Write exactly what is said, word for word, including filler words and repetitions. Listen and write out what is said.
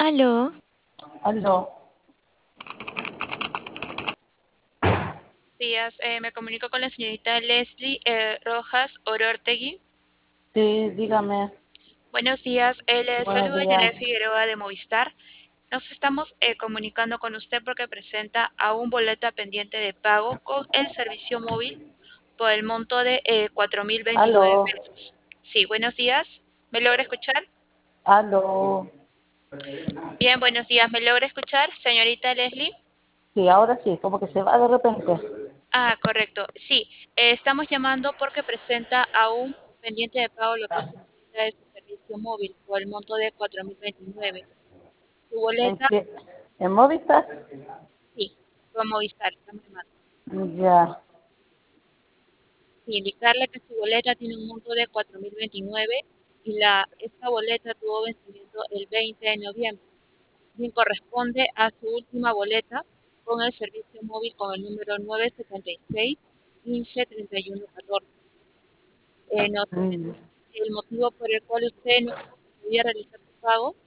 Aló, Aló, Días, eh, me comunico con la señorita Leslie eh, Rojas Orortegui. sí, dígame. Buenos días, eh, le Buenos saluda días. Yanel Figueroa de Movistar. Nos estamos eh, comunicando con usted porque presenta a un boleta pendiente de pago con el servicio móvil por el monto de eh, cuatro mil veintinueve Aló, pesos. Sí, buenos días. ¿Me logra escuchar? aló. Bien, buenos días. ¿Me logra escuchar, señorita Leslie? Sí, ahora sí, como que se va de repente. Ah, correcto. Sí, eh, estamos llamando porque presenta aún pendiente de pago lo que es su boleta de su servicio móvil por el monto de cuatro mil veintinueve. Su ¿En boleta, qué? ¿En Movistar? sí, con Movistar, estamos llamando. Ya. Sí, indicarle que su boleta tiene un monto de cuatro mil veintinueve y la, esta boleta tuvo vencimiento el veinte de noviembre. Bien corresponde a su última boleta con el servicio móvil con el número nueve setenta y seis quince treinta y uno catorce. Eh, nos Mm, el motivo por el cual usted no podía realizar su pago